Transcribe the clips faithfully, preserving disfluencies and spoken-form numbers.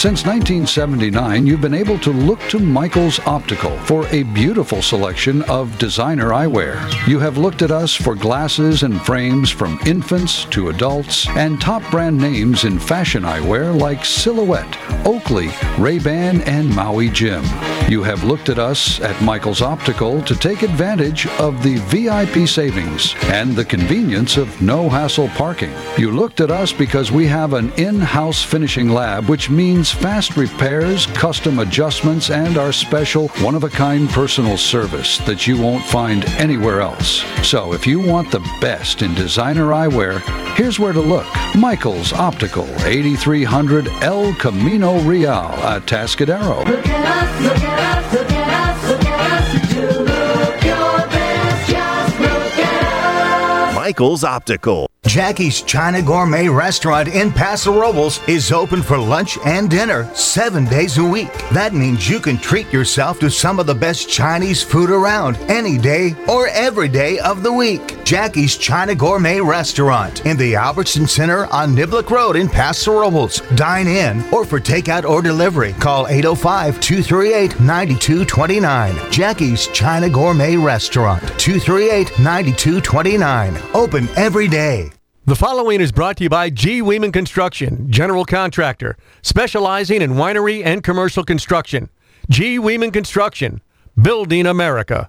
Since nineteen seventy-nine, you've been able to look to Michael's Optical for a beautiful selection of designer eyewear. You have looked at us for glasses and frames from infants to adults and top brand names in fashion eyewear like Silhouette, Oakley, Ray-Ban, and Maui Jim. You have looked at us at Michael's Optical to take advantage of the V I P savings and the convenience of no-hassle parking. You looked at us because we have an in-house finishing lab, which means fast repairs, custom adjustments, and our special one-of-a-kind personal service that you won't find anywhere else. So if you want the best in designer eyewear, here's where to look. Michael's Optical, eighty-three hundred El Camino Real at Tascadero. Look at us, look at us, look at us, look at us. You look your best, just look at us. Michael's Optical. Jackie's China Gourmet Restaurant in Paso Robles is open for lunch and dinner seven days a week. That means you can treat yourself to some of the best Chinese food around any day or every day of the week. Jackie's China Gourmet Restaurant in the Albertson Center on Niblick Road in Paso Robles. Dine in or for takeout or delivery, call eight oh five, two three eight, nine two two nine. Jackie's China Gourmet Restaurant, two three eight, nine two two nine. Open every day. The following is brought to you by G. Weeman Construction, general contractor, specializing in winery and commercial construction. G. Weeman Construction, building America.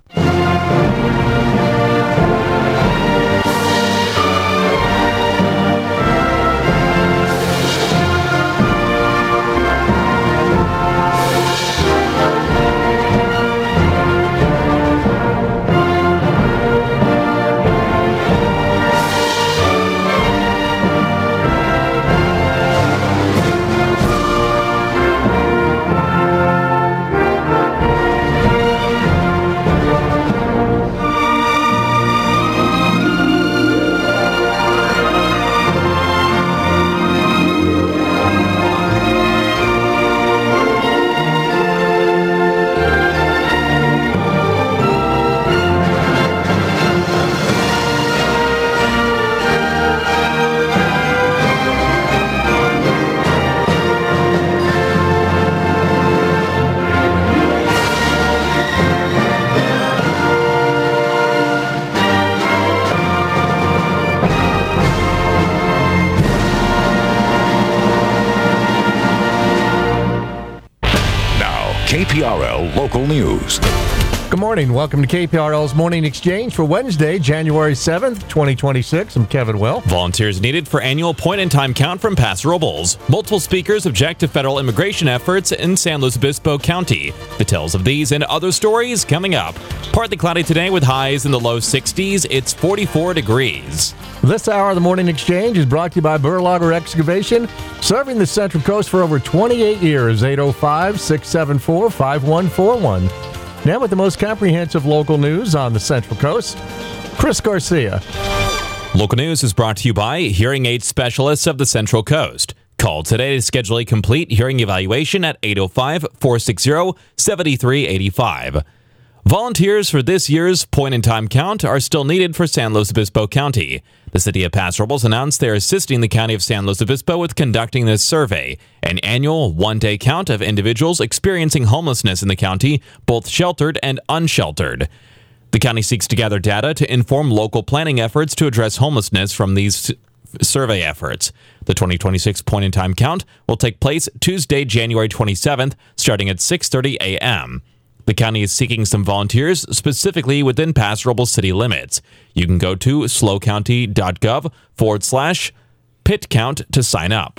K P R L Local News. Good morning. Welcome to K P R L's Morning Exchange for Wednesday, January seventh, twenty twenty-six. I'm Kevin Will. Volunteers needed for annual point-in-time count from Paso Robles. Multiple speakers object to federal immigration efforts in San Luis Obispo County. Details of these and other stories coming up. Partly cloudy today with highs in the low sixties. It's forty-four degrees. This hour of the Morning Exchange is brought to you by Burlager Excavation, serving the Central Coast for over twenty-eight years. eight oh five, six seven four, five one four one. Now with the most comprehensive local news on the Central Coast, Chris Garcia. Local news is brought to you by Hearing Aid Specialists of the Central Coast. Call today to schedule a complete hearing evaluation at eight oh five, four six zero, seven three eight five. Volunteers for this year's point-in-time count are still needed for San Luis Obispo County. The city of Paso Robles announced they're assisting the county of San Luis Obispo with conducting this survey, an annual one-day count of individuals experiencing homelessness in the county, both sheltered and unsheltered. The county seeks to gather data to inform local planning efforts to address homelessness from these survey efforts. The twenty twenty-six point-in-time count will take place Tuesday, January twenty-seventh, starting at six thirty a.m. The county is seeking some volunteers specifically within Paso Robles city limits. You can go to slowcounty.gov forward slash pit count to sign up.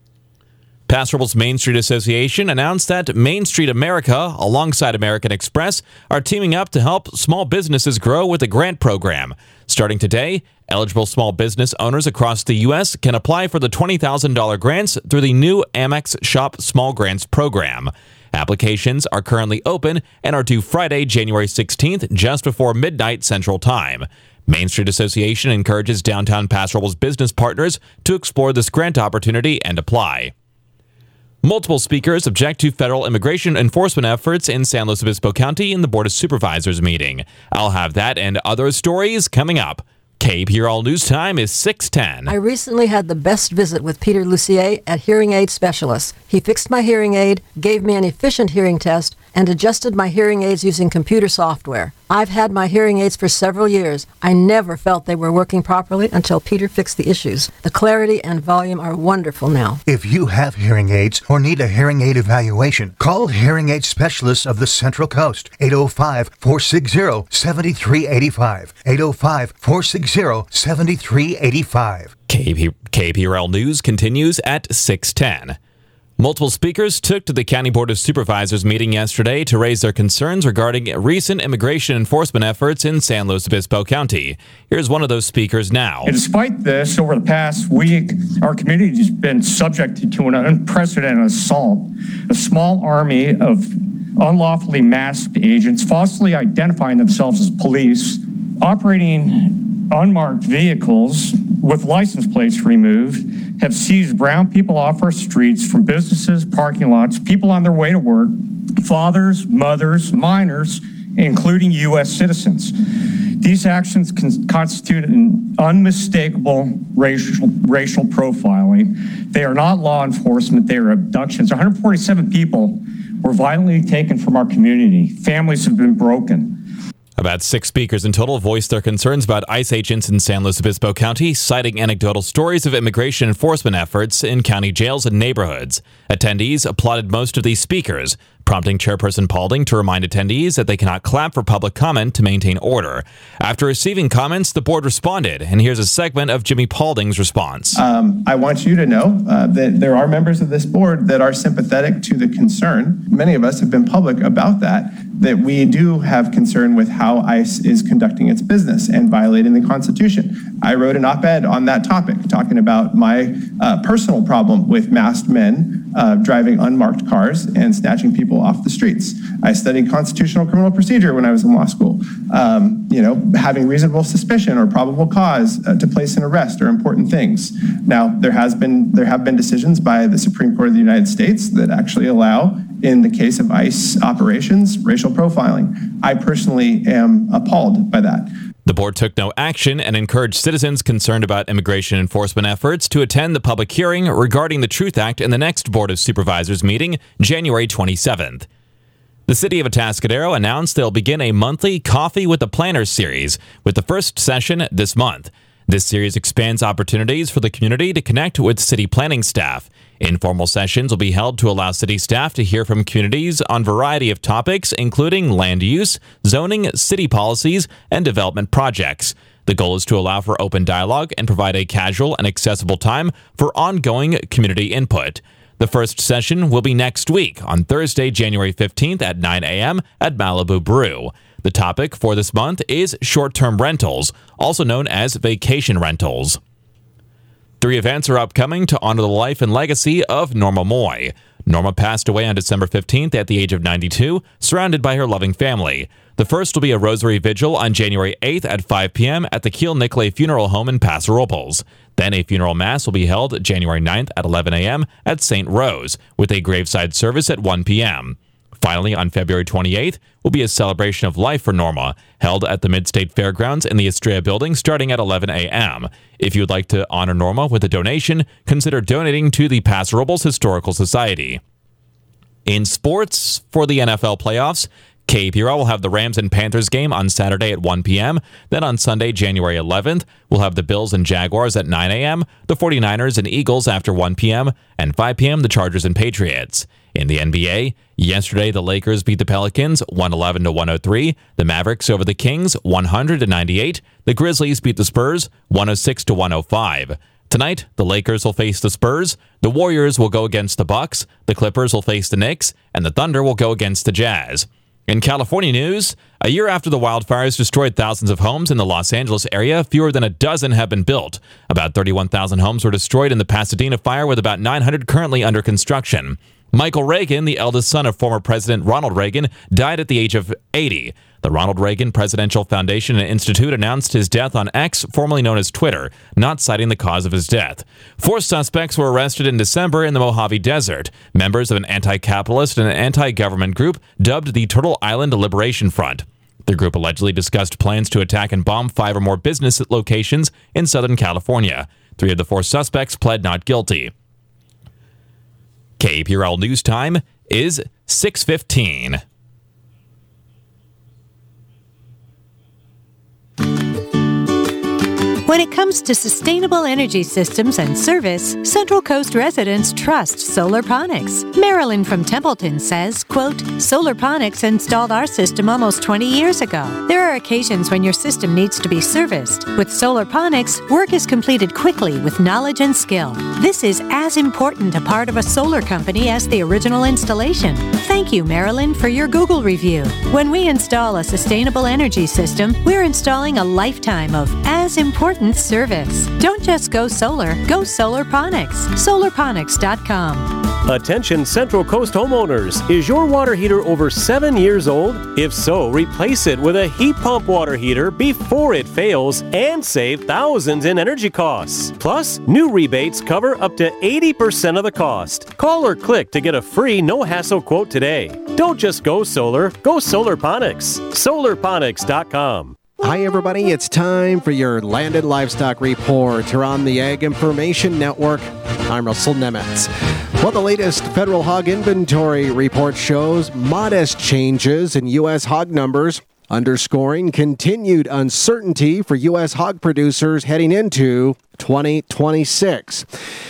Paso Robles Main Street Association announced that Main Street America, alongside American Express, are teaming up to help small businesses grow with a grant program. Starting today, eligible small business owners across the U S can apply for the twenty thousand dollars grants through the new Amex Shop Small Grants program. Applications are currently open and are due Friday, January sixteenth, just before midnight Central Time. Main Street Association encourages downtown Paso Robles business partners to explore this grant opportunity and apply. Multiple speakers object to federal immigration enforcement efforts in San Luis Obispo County in the Board of Supervisors meeting. I'll have that and other stories coming up. K P R L News Time is six ten. I recently had the best visit with Peter Lucier at Hearing Aid Specialist. He fixed my hearing aid, gave me an efficient hearing test, and adjusted my hearing aids using computer software. I've had my hearing aids for several years. I never felt they were working properly until Peter fixed the issues. The clarity and volume are wonderful now. If you have hearing aids or need a hearing aid evaluation, call Hearing Aid Specialists of the Central Coast, eight oh five, four six zero, seven three eight five, eight oh five, four six zero, seven three eight five. K P, K P R L News continues at six ten. Multiple speakers took to the County Board of Supervisors meeting yesterday to raise their concerns regarding recent immigration enforcement efforts in San Luis Obispo County. Here's one of those speakers now. And despite this, over the past week, our community has been subjected to an unprecedented assault. A small army of unlawfully masked agents falsely identifying themselves as police, operating unmarked vehicles with license plates removed, have seized brown people off our streets from businesses, parking lots, people on their way to work, fathers, mothers, minors, including U S citizens. These actions con- constitute an unmistakable racial, racial profiling. They are not law enforcement, they are abductions. one hundred forty-seven people were violently taken from our community. Families have been broken. About six speakers in total voiced their concerns about ICE agents in San Luis Obispo County, citing anecdotal stories of immigration enforcement efforts in county jails and neighborhoods. Attendees applauded most of these speakers, prompting Chairperson Paulding to remind attendees that they cannot clap for public comment to maintain order. After receiving comments, the board responded, and here's a segment of Jimmy Paulding's response. Um, I want you to know uh, that there are members of this board that are sympathetic to the concern. Many of us have been public about that, that we do have concern with how ICE is conducting its business and violating the Constitution. I wrote an op-ed on that topic, talking about my uh, personal problem with masked men uh, driving unmarked cars and snatching people off the streets. I studied constitutional criminal procedure when I was in law school. Um, you know, having reasonable suspicion or probable cause uh, to place an arrest are important things. Now, there has been there have been decisions by the Supreme Court of the United States that actually allow, in the case of ICE operations, racial profiling. I personally am appalled by that. The board took no action and encouraged citizens concerned about immigration enforcement efforts to attend the public hearing regarding the Truth Act in the next Board of Supervisors meeting, January twenty-seventh. The city of Atascadero announced they'll begin a monthly Coffee with the Planners series, with the first session this month. This series expands opportunities for the community to connect with city planning staff. Informal sessions will be held to allow city staff to hear from communities on a variety of topics, including land use, zoning, city policies, and development projects. The goal is to allow for open dialogue and provide a casual and accessible time for ongoing community input. The first session will be next week on Thursday, January fifteenth at nine a.m. at Malibu Brew. The topic for this month is short-term rentals, also known as vacation rentals. Three events are upcoming to honor the life and legacy of Norma Moy. Norma passed away on December fifteenth at the age of ninety-two, surrounded by her loving family. The first will be a rosary vigil on January eighth at five p.m. at the Keel Nicolay Funeral Home in Paso Robles. Then a funeral mass will be held January ninth at eleven a.m. at Saint Rose, with a graveside service at one p.m. Finally, on February twenty-eighth, will be a celebration of life for Norma, held at the Mid-State Fairgrounds in the Estrella Building starting at eleven a.m. If you would like to honor Norma with a donation, consider donating to the Paso Robles Historical Society. In sports, for the N F L playoffs, K P R L will have the Rams and Panthers game on Saturday at one p.m. Then on Sunday, January eleventh, we'll have the Bills and Jaguars at nine a.m., the 49ers and Eagles after one p.m., and five p.m. the Chargers and Patriots. In the N B A, yesterday the Lakers beat the Pelicans one eleven to one oh three, the Mavericks over the Kings one hundred to ninety-eight, the Grizzlies beat the Spurs one oh six to one oh five. Tonight, the Lakers will face the Spurs, the Warriors will go against the Bucks, the Clippers will face the Knicks, and the Thunder will go against the Jazz. In California news, a year after the wildfires destroyed thousands of homes in the Los Angeles area, fewer than a dozen have been built. About thirty-one thousand homes were destroyed in the Pasadena fire, with about nine hundred currently under construction. Michael Reagan, the eldest son of former President Ronald Reagan, died at the age of eighty. The Ronald Reagan Presidential Foundation and Institute announced his death on X, formerly known as Twitter, not citing the cause of his death. Four suspects were arrested in December in the Mojave Desert, members of an anti-capitalist and an anti-government group dubbed the Turtle Island Liberation Front. The group allegedly discussed plans to attack and bomb five or more business locations in Southern California. Three of the four suspects pled not guilty. K P R L News Time is six fifteen. When it comes to sustainable energy systems and service, Central Coast residents trust Solarponics. Marilyn from Templeton says, quote, Solarponics installed our system almost twenty years ago. There are occasions when your system needs to be serviced. With Solarponics, work is completed quickly with knowledge and skill. This is as important a part of a solar company as the original installation. Thank you, Marilyn, for your Google review. When we install a sustainable energy system, we're installing a lifetime of as important service. Don't just go solar, go Solarponics. Solarponics dot com. Attention Central Coast homeowners. Is your water heater over seven years old? If so, replace it with a heat pump water heater before it fails and save thousands in energy costs. Plus, new rebates cover up to eighty percent of the cost. Call or click to get a free no-hassle quote today. Don't just go solar, go Solarponics. Solarponics dot com. Hi, everybody. It's time for your Landed Livestock Report here on the Ag Information Network. I'm Russell Nemetz. Well, the latest federal hog inventory report shows modest changes in U S hog numbers, underscoring continued uncertainty for U S hog producers heading into twenty twenty-six.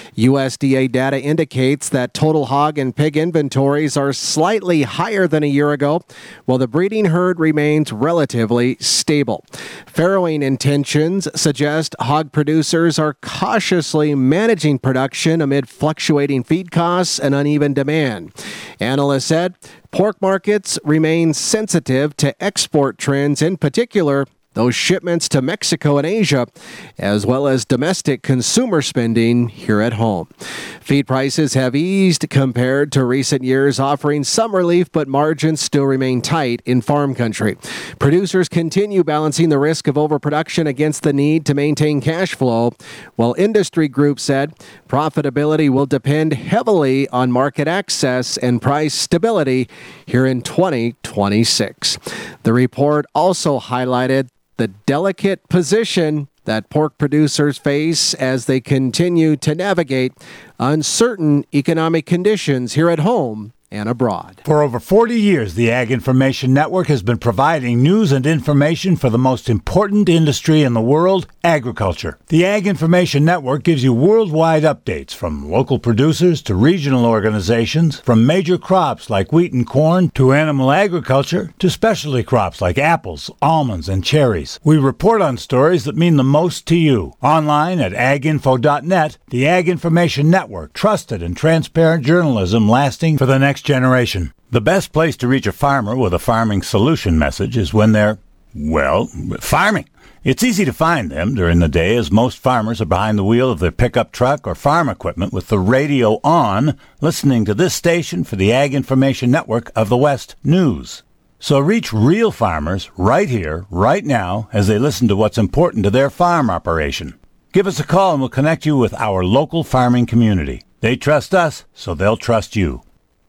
U S D A data indicates that total hog and pig inventories are slightly higher than a year ago, while the breeding herd remains relatively stable. Farrowing intentions suggest hog producers are cautiously managing production amid fluctuating feed costs and uneven demand. Analysts said pork markets remain sensitive to export trends, in particular those shipments to Mexico and Asia, as well as domestic consumer spending here at home. Feed prices have eased compared to recent years, offering some relief, but margins still remain tight in farm country. Producers continue balancing the risk of overproduction against the need to maintain cash flow, while industry groups said profitability will depend heavily on market access and price stability here in twenty twenty-six. The report also highlighted the delicate position that pork producers face as they continue to navigate uncertain economic conditions here at home and abroad. For over forty years, the Ag Information Network has been providing news and information for the most important industry in the world, agriculture. The Ag Information Network gives you worldwide updates from local producers to regional organizations, from major crops like wheat and corn to animal agriculture to specialty crops like apples, almonds, and cherries. We report on stories that mean the most to you. Online at ag info dot net, the Ag Information Network, trusted and transparent journalism lasting for the next generation. The best place to reach a farmer with a farming solution message is when they're, well, farming. It's easy to find them during the day, as most farmers are behind the wheel of their pickup truck or farm equipment with the radio on, listening to this station for the Ag Information Network of the West News. So reach real farmers right here, right now, as they listen to what's important to their farm operation. Give us a call and we'll connect you with our local farming community. They trust us, so they'll trust you.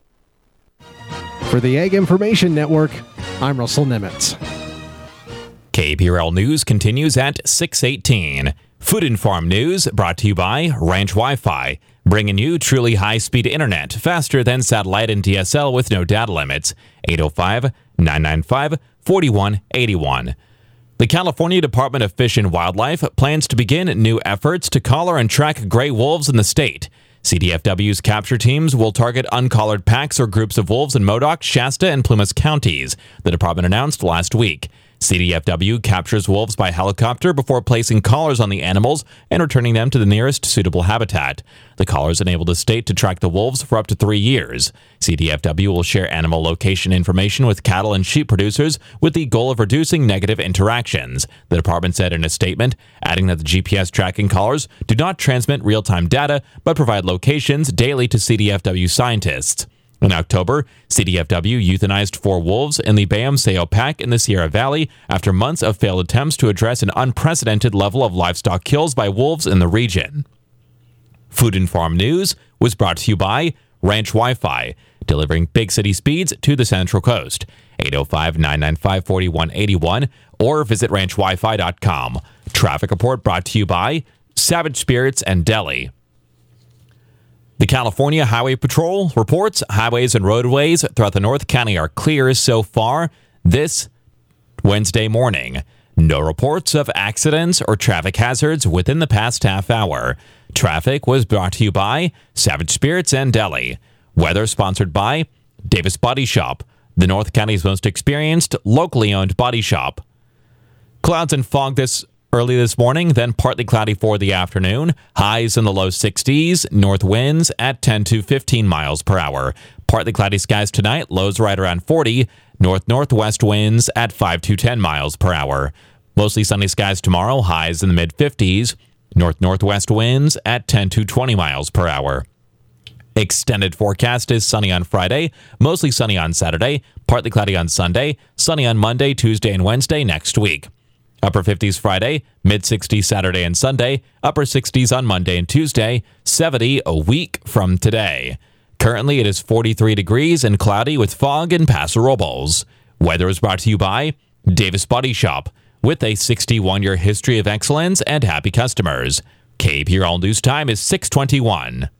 For the Ag Information Network, I'm Russell Nemetz. K P R L News continues at six eighteen. Food and Farm News brought to you by Ranch Wi-Fi, bringing you truly high-speed internet, faster than satellite and D S L with no data limits. eight oh five, nine nine five, four one eight one. The California Department of Fish and Wildlife plans to begin new efforts to collar and track gray wolves in the state. C D F W's capture teams will target uncollared packs or groups of wolves in Modoc, Shasta, and Plumas counties, the department announced last week. C D F W captures wolves by helicopter before placing collars on the animals and returning them to the nearest suitable habitat. The collars enable the state to track the wolves for up to three years. C D F W will share animal location information with cattle and sheep producers with the goal of reducing negative interactions, the department said in a statement, adding that the G P S tracking collars do not transmit real-time data but provide locations daily to C D F W scientists. In October, C D F W euthanized four wolves in the Bayam-Sayo Pack in the Sierra Valley after months of failed attempts to address an unprecedented level of livestock kills by wolves in the region. Food and Farm News was brought to you by Ranch Wi-Fi, delivering big city speeds to the Central Coast. eight oh five, nine nine five, four one eight one or visit ranch wi fi dot com. Traffic report brought to you by Savage Spirits and Deli. The California Highway Patrol reports highways and roadways throughout the North County are clear so far this Wednesday morning. No reports of accidents or traffic hazards within the past half hour. Traffic was brought to you by Savage Spirits and Deli. Weather sponsored by Davis Body Shop, the North County's most experienced, locally owned body shop. Clouds and fog this early this morning, then partly cloudy for the afternoon. Highs in the low sixties, north winds at ten to fifteen miles per hour. Partly cloudy skies tonight, lows right around forty. North-northwest winds at five to ten miles per hour. Mostly sunny skies tomorrow, highs in the mid-fifties. North-northwest winds at ten to twenty miles per hour. Extended forecast is sunny on Friday, mostly sunny on Saturday, partly cloudy on Sunday, sunny on Monday, Tuesday, and Wednesday next week. Upper fifties Friday, mid-sixties Saturday and Sunday, upper sixties on Monday and Tuesday, seventy a week from today. Currently, it is forty-three degrees and cloudy with fog in Paso Robles. Weather is brought to you by Davis Body Shop, with a sixty-one-year history of excellence and happy customers. K P R L News Time is six twenty-one.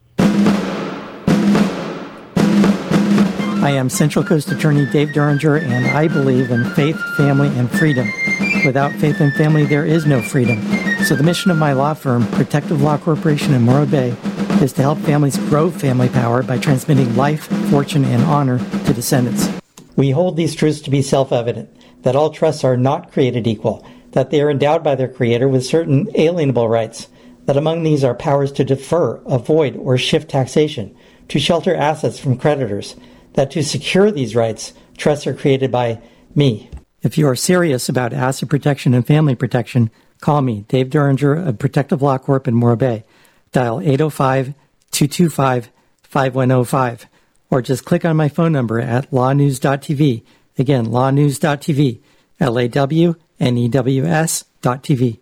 I am Central Coast Attorney Dave Duringer, and I believe in faith, family, and freedom. Without faith and family, there is no freedom. So the mission of my law firm, Protective Law Corporation in Morro Bay, is to help families grow family power by transmitting life, fortune, and honor to descendants. We hold these truths to be self-evident, that all trusts are not created equal, that they are endowed by their creator with certain alienable rights, that among these are powers to defer, avoid, or shift taxation, to shelter assets from creditors, that to secure these rights, trusts are created by me. If you are serious about asset protection and family protection, call me, Dave Duringer of Protective Law Corp in Morro Bay. Dial eight oh five, two two five, five one oh five, or just click on my phone number at law news dot t v. Again, law news dot t v, L A W N E W S dot T V.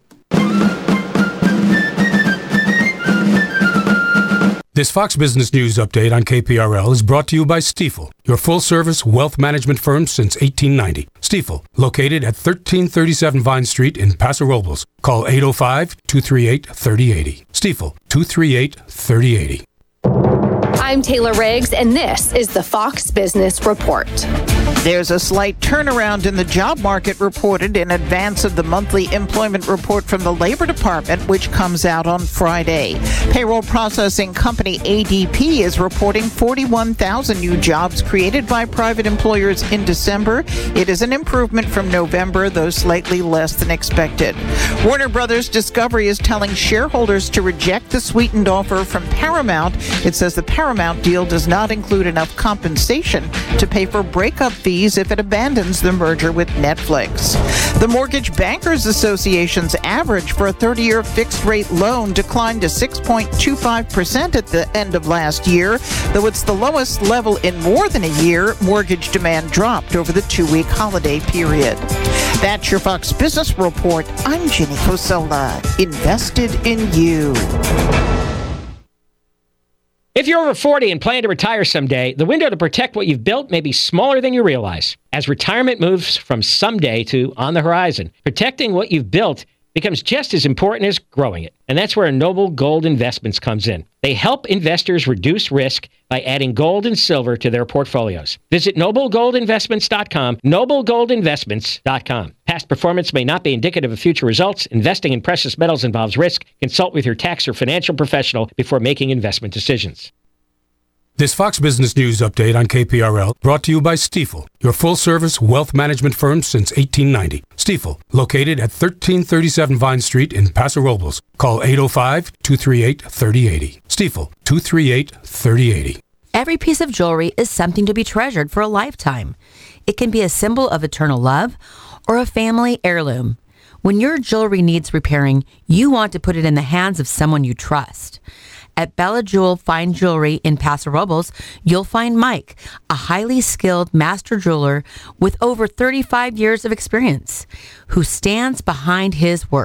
This Fox Business News update on K P R L is brought to you by Stifel, your full-service wealth management firm since eighteen ninety. Stifel, located at thirteen thirty-seven Vine Street in Paso Robles. Call eight oh five, two three eight, three oh eight oh. Stifel, two three eight, three oh eight oh. I'm Taylor Riggs, and this is the Fox Business Report. There's a slight turnaround in the job market reported in advance of the monthly employment report from the Labor Department, which comes out on Friday. Payroll processing company A D P is reporting forty-one thousand new jobs created by private employers in December. It is an improvement from November, though slightly less than expected. Warner Brothers Discovery is telling shareholders to reject the sweetened offer from Paramount. It says the Paramount deal does not include enough compensation to pay for breakup fees if it abandons the merger with Netflix. The Mortgage Bankers Association's average for a thirty-year fixed-rate loan declined to six point two five percent at the end of last year. Though it's the lowest level in more than a year, mortgage demand dropped over the two-week holiday period. That's your Fox Business Report. I'm Jenny Cosola. Invested in you. If you're over forty and plan to retire someday, the window to protect what you've built may be smaller than you realize. As retirement moves from someday to on the horizon, protecting what you've built becomes just as important as growing it. And that's where Noble Gold Investments comes in. They help investors reduce risk by adding gold and silver to their portfolios. Visit noble gold investments dot com, noble gold investments dot com. Past performance may not be indicative of future results. Investing in precious metals involves risk. Consult with your tax or financial professional before making investment decisions. This Fox Business News update on K P R L brought to you by Stifel, your full-service wealth management firm since eighteen ninety. Stifel, located at thirteen thirty-seven Vine Street in Paso Robles. Call eight oh five, two three eight, three oh eight oh. Stifel, two three eight, three oh eight oh. Every piece of jewelry is something to be treasured for a lifetime. It can be a symbol of eternal love or a family heirloom. When your jewelry needs repairing, you want to put it in the hands of someone you trust. At Bella Jewel Fine Jewelry in Paso Robles, you'll find Mike, a highly skilled master jeweler with over thirty-five years of experience, who stands behind his work.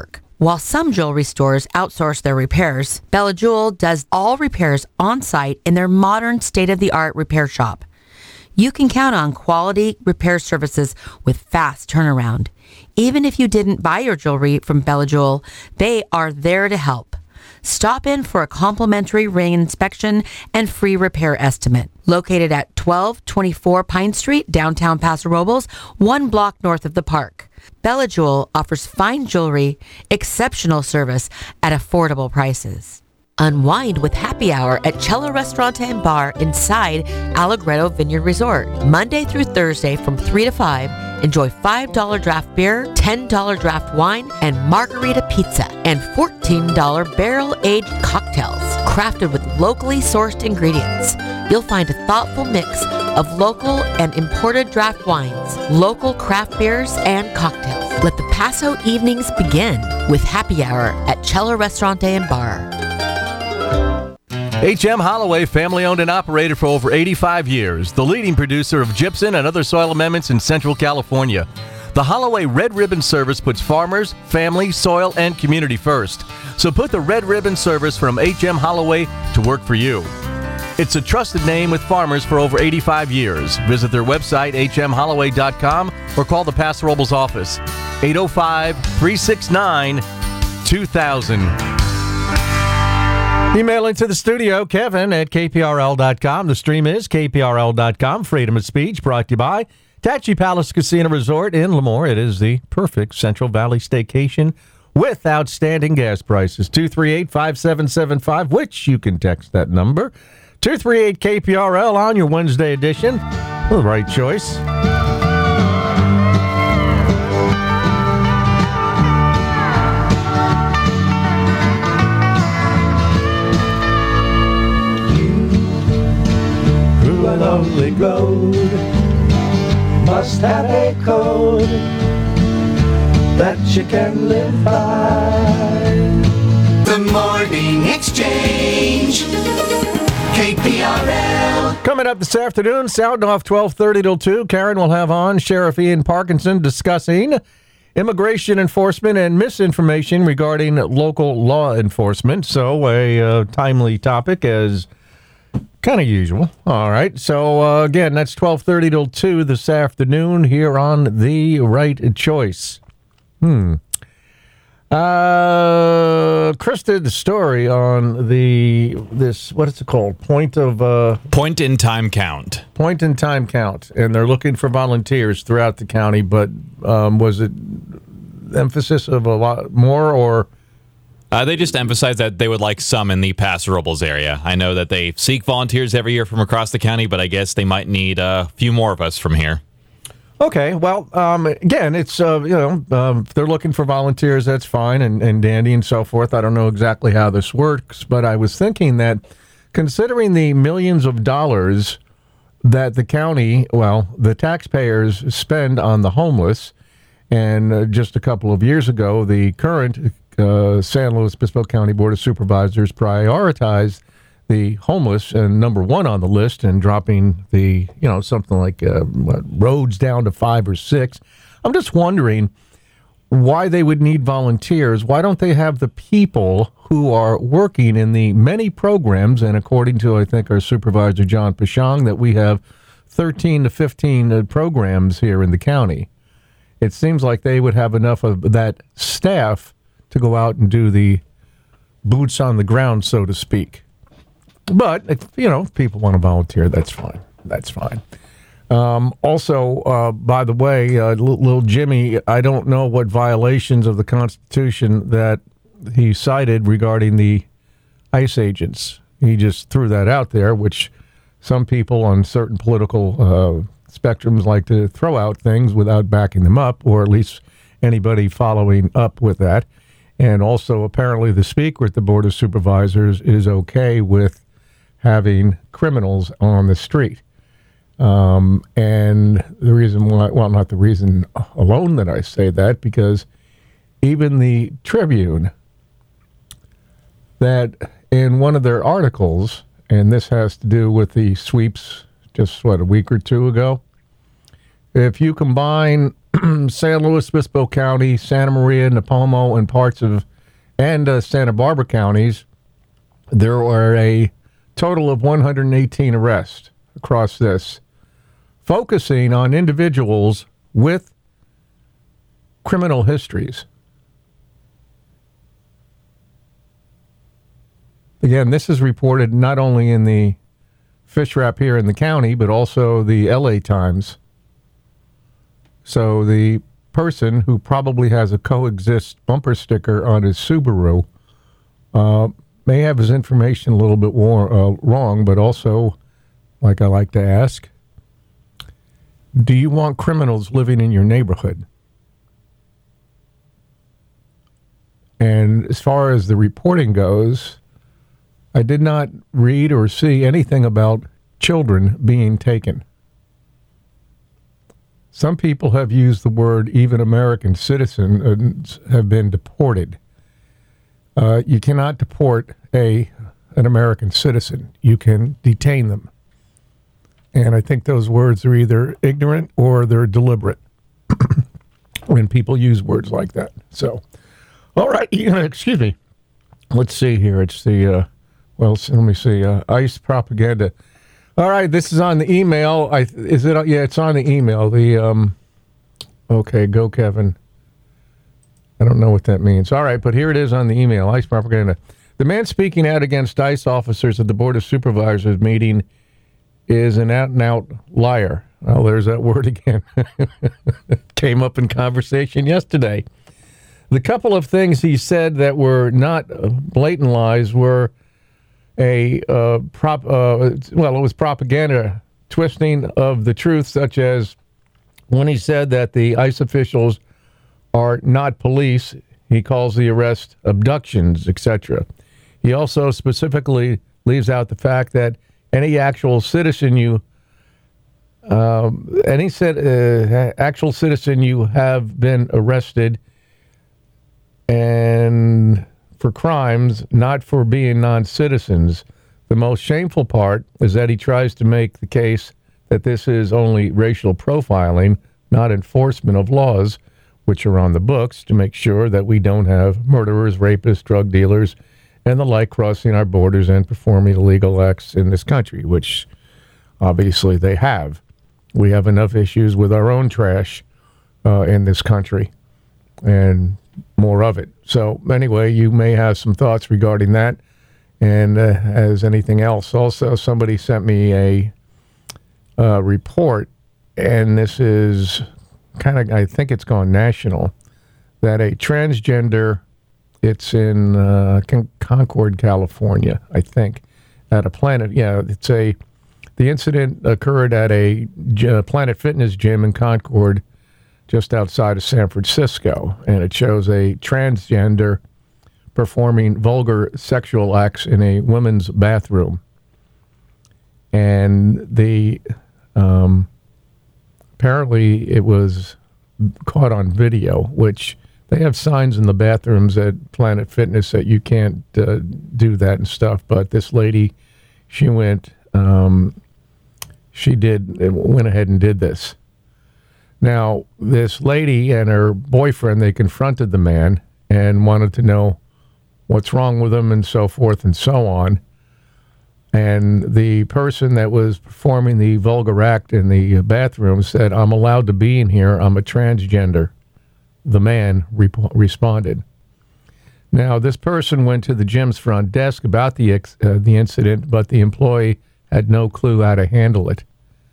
While some jewelry stores outsource their repairs, Bella Jewel does all repairs on-site in their modern state-of-the-art repair shop. You can count on quality repair services with fast turnaround. Even if you didn't buy your jewelry from Bella Jewel, they are there to help. Stop in for a complimentary ring inspection and free repair estimate. Located at twelve twenty-four Pine Street, downtown Paso Robles, one block north of the park. Bella Jewel offers fine jewelry, exceptional service at affordable prices. Unwind with happy hour at Cello Restaurant and Bar inside Allegretto Vineyard Resort. Monday through Thursday from three to five. Enjoy five dollars draft beer, ten dollars draft wine, and margarita pizza, and fourteen dollars barrel-aged cocktails, crafted with locally sourced ingredients. You'll find a thoughtful mix of local and imported draft wines, local craft beers, and cocktails. Let the Paso evenings begin with happy hour at Cello Restaurant and Bar. H M Holloway, family-owned and operated for over eighty-five years, the leading producer of gypsum and other soil amendments in Central California. The Holloway Red Ribbon Service puts farmers, family, soil, and community first. So put the Red Ribbon Service from H M Holloway to work for you. It's a trusted name with farmers for over eighty-five years. Visit their website, h m holloway dot com, or call the Paso Robles office, eight oh five, three six nine, two thousand. Email into the studio, Kevin at k p r l dot com. The stream is k p r l dot com. Freedom of speech brought to you by Tachi Palace Casino Resort in Lemoore. It is the perfect Central Valley staycation with outstanding gas prices. two three eight, five seven seven five, which you can text that number. two three eight K P R L on your Wednesday edition. The right choice. A lonely road must have a code that you can live by. The Morning Exchange, K P R L. Coming up this afternoon, sound off twelve thirty till two. Karen will have on Sheriff Ian Parkinson discussing immigration enforcement and misinformation regarding local law enforcement. So a uh, timely topic as kind of usual. All right. So, uh, again, that's twelve thirty till two this afternoon here on The Right Choice. Hmm. Uh, Chris did the story on the, this, what is it called? Point of... Uh, Point in time count. Point in time count. And they're looking for volunteers throughout the county, but um, was it emphasis of a lot more or... Uh, they just emphasized that they would like some in the Paso Robles area. I know that they seek volunteers every year from across the county, but I guess they might need a few more of us from here. Okay, well, um, again, it's, uh, you know, um, if they're looking for volunteers, that's fine, and, and dandy and so forth. I don't know exactly how this works, but I was thinking that considering the millions of dollars that the county, well, the taxpayers spend on the homeless, and uh, just a couple of years ago, the current Uh, San Luis Obispo County Board of Supervisors prioritized the homeless and number one on the list and dropping the, you know, something like uh, what, roads down to five or six. I'm just wondering why they would need volunteers. Why don't they have the people who are working in the many programs? And according to, I think, our supervisor, John Pashang, that we have thirteen to fifteen uh, programs here in the county. It seems like they would have enough of that staff to go out and do the boots on the ground, so to speak. But, if, you know, if people want to volunteer, that's fine. That's fine. Um, also, uh, by the way, uh, little, little Jimmy, I don't know what violations of the Constitution that he cited regarding the ICE agents. He just threw that out there, which some people on certain political uh, spectrums like to throw out things without backing them up, or at least anybody following up with that. And also, apparently, the Speaker at the Board of Supervisors is okay with having criminals on the street. Um, and the reason why, well, not the reason alone that I say that, because even the Tribune, that in one of their articles, and this has to do with the sweeps just, what, a week or two ago, if you combine San Luis Obispo County, Santa Maria, Napomo, and parts of and uh, Santa Barbara counties, there were a total of one hundred eighteen arrests across this, focusing on individuals with criminal histories. Again, this is reported not only in the Fish Wrap here in the county, but also the L A Times. So the person who probably has a coexist bumper sticker on his Subaru uh, may have his information a little bit war- uh, wrong, but also, like I like to ask, do you want criminals living in your neighborhood? And as far as the reporting goes, I did not read or see anything about children being taken. Some people have used the word even American citizens have been deported. Uh, you cannot deport a an American citizen. You can detain them. And I think those words are either ignorant or they're deliberate when people use words like that. So, all right, excuse me. Let's see here. It's the... Uh, Well, let me see. Uh, ICE propaganda. All right, this is on the email. I is it? Yeah, it's on the email. The um. Okay, go Kevin. I don't know what that means. All right, but here it is on the email. ICE propaganda. The man speaking out against ICE officers at the Board of Supervisors meeting is an out-and-out liar. Well, there's that word again. Came up in conversation yesterday. The couple of things he said that were not blatant lies were a uh, prop. Uh, well, it was propaganda twisting of the truth, such as when he said that the ICE officials are not police. He calls the arrest abductions, et cetera. He also specifically leaves out the fact that any actual citizen you, um, any uh, actual citizen you have been arrested and for crimes, not for being non-citizens. The most shameful part is that he tries to make the case that this is only racial profiling, not enforcement of laws, which are on the books to make sure that we don't have murderers, rapists, drug dealers, and the like crossing our borders and performing illegal acts in this country, which obviously they have. We have enough issues with our own trash uh, in this country, and more of it. So anyway, you may have some thoughts regarding that. And uh, as anything else, also somebody sent me a uh, report, and this is kind of, I think it's gone national, that a transgender, it's in uh, Concord, California, I think, at a Planet, yeah, it's a, the incident occurred at a Planet Fitness gym in Concord, just outside of San Francisco, and it shows a transgender performing vulgar sexual acts in a women's bathroom. And the um, apparently it was caught on video, which they have signs in the bathrooms at Planet Fitness that you can't uh, do that and stuff. But this lady, she went, um, she did, went ahead and did this. Now, this lady and her boyfriend, they confronted the man and wanted to know what's wrong with him and so forth and so on. And the person that was performing the vulgar act in the bathroom said, "I'm allowed to be in here. I'm a transgender." The man rep- responded. Now, this person went to the gym's front desk about the ex- uh, the incident, but the employee had no clue how to handle it.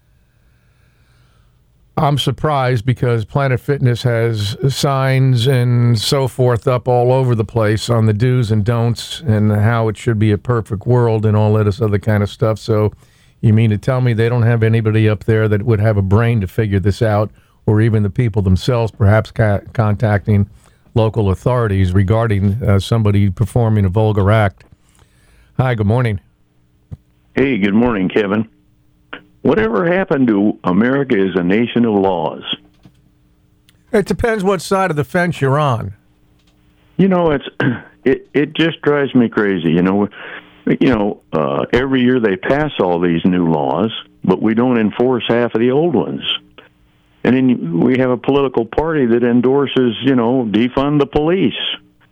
I'm surprised because Planet Fitness has signs and so forth up all over the place on the do's and don'ts and how it should be a perfect world and all that other kind of stuff. So you mean to tell me they don't have anybody up there that would have a brain to figure this out, or even the people themselves perhaps ca- contacting local authorities regarding uh, somebody performing a vulgar act? Hi, good morning. Hey, good morning, Kevin. Whatever happened to America is a nation of laws? It depends what side of the fence you're on. You know, it's it it just drives me crazy. You know, you know, uh, every year they pass all these new laws, but we don't enforce half of the old ones. And then we have a political party that endorses, you know, defund the police.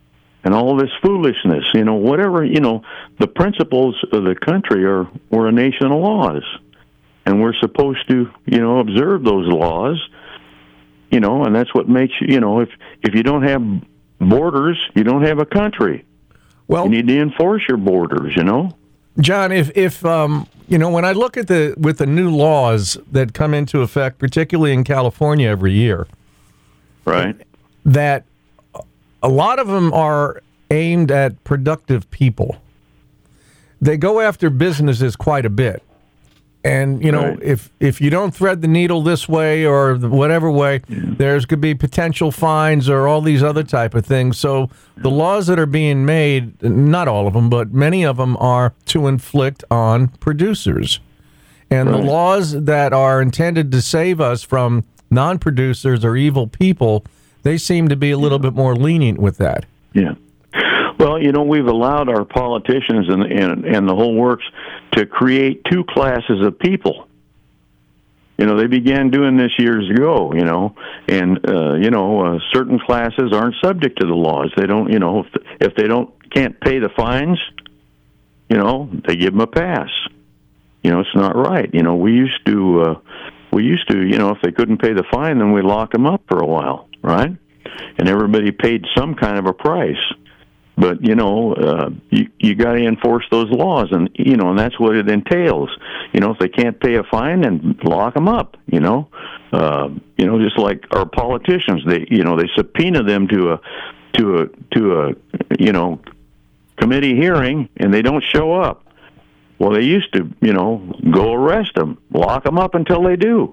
and all this foolishness. You know, whatever, you know, the principles of the country are, we're a nation of laws. And we're supposed to, you know, observe those laws, you know, and that's what makes you, you know, if, if you don't have borders, you don't have a country. Well, you need to enforce your borders, you know? John, if, if um, you know, when I look at the, with the new laws that come into effect, particularly in California every year, right, that a lot of them are aimed at productive people. They go after businesses quite a bit. And, you know, right. if if you don't thread the needle this way or whatever way, yeah. there's could be potential fines or all these other type of things. So the laws that are being made, not all of them, but many of them are to inflict on producers. And right. the laws that are intended to save us from non-producers or evil people, they seem to be a little yeah. bit more lenient with that. Yeah. Well, you know, we've allowed our politicians and, and and the whole works to create two classes of people. You know, they began doing this years ago, you know, and, uh, you know, uh, certain classes aren't subject to the laws. They don't, you know, if, if they don't can't pay the fines, you know, they give them a pass. You know, it's not right. You know, we used to, uh, we used to, you know, if they couldn't pay the fine, then we lock them up for a while, right? And everybody paid some kind of a price. But, you know, uh, you, you got to enforce those laws, and, you know, and that's what it entails. You know, if they can't pay a fine, then lock them up, you know. Uh, you know, just like our politicians, they, you know, they subpoena them to a, to a, to a, you know, committee hearing, and they don't show up. Well, they used to, you know, go arrest them, lock them up until they do.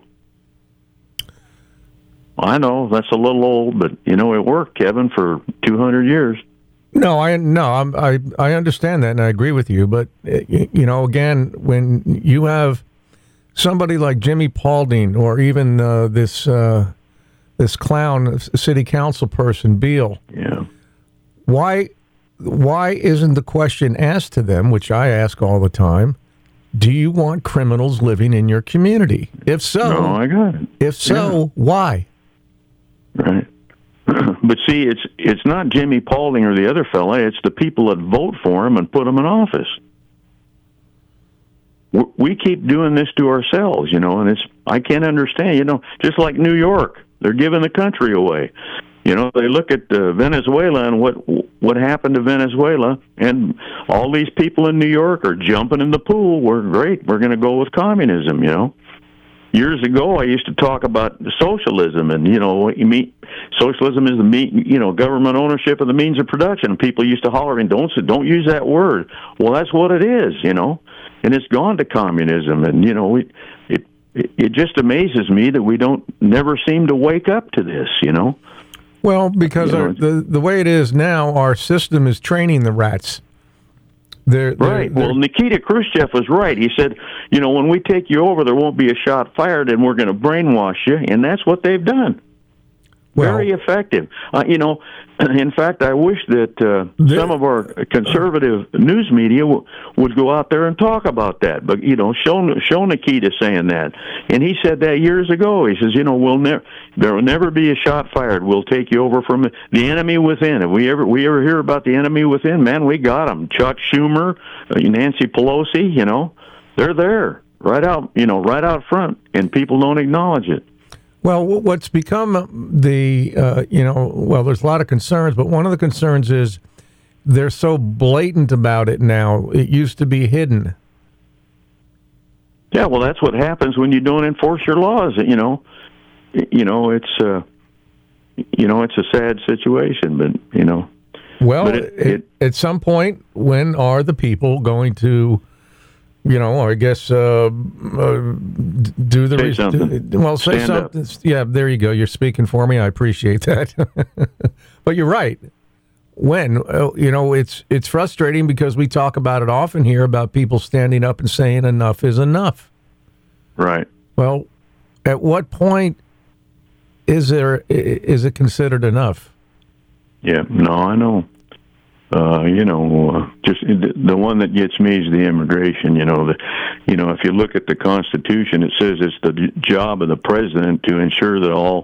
I know, that's a little old, but, you know, it worked, Kevin, for two hundred years. No, I no, I'm, I I understand that, and I agree with you. But you know, again, when you have somebody like Jimmy Paulding, or even uh, this uh, this clown city council person Beal, yeah, why why isn't the question asked to them, which I ask all the time? Do you want criminals living in your community? If so, no, I got it. If so, yeah. why? Right. But see, it's it's not Jimmy Paulding or the other fella. It's the people that vote for him and put him in office. We keep doing this to ourselves, you know, and it's I can't understand. You know, just like New York, they're giving the country away. You know, they look at uh, Venezuela and what what happened to Venezuela, and all these people in New York are jumping in the pool. We're great. We're going to go with communism, you know. Years ago, I used to talk about socialism, and you know, you mean socialism is the mean, you know, government ownership of the means of production. And people used to holler, "And don't don't use that word." Well, that's what it is, you know. And it's gone to communism, and you know, we, it it just amazes me that we don't never seem to wake up to this, you know. Well, because you know, our, the the way it is now, our system is training the rats. They're, they're, right. They're, well, Nikita Khrushchev was right. He said, you know, when we take you over, there won't be a shot fired, and we're going to brainwash you, and that's what they've done. Well, very effective. Uh, you know, in fact, I wish that uh, the, some of our conservative news media w- would go out there and talk about that. But, you know, show, show Nikita saying that. And he said that years ago. He says, you know, we'll never, there will never be a shot fired. We'll take you over from the enemy within. If we ever we ever hear about the enemy within, man, we got them. Chuck Schumer, uh, Nancy Pelosi, you know, they're there right out, you know, right out front, and people don't acknowledge it. Well, what's become the, uh, you know, well, there's a lot of concerns, but one of the concerns is they're so blatant about it now. It used to be hidden. Yeah, well, that's what happens when you don't enforce your laws. You know, you know, it's, uh, you know, it's a sad situation, but you know. Well, but it, it, at some point, when are the people going to? You know, or I guess uh, uh, do the say re- something. Do, well, say Stand something. Up. Yeah, there you go. You're speaking for me. I appreciate that. But you're right. When uh, you know, it's it's frustrating because we talk about it often here about people standing up and saying enough is enough. Right. Well, at what point is there is it considered enough? Yeah. No, I know. Uh, you know, uh, just the, the one that gets me is the immigration. You know, the, you know, if you look at the Constitution, it says it's the job of the president to ensure that all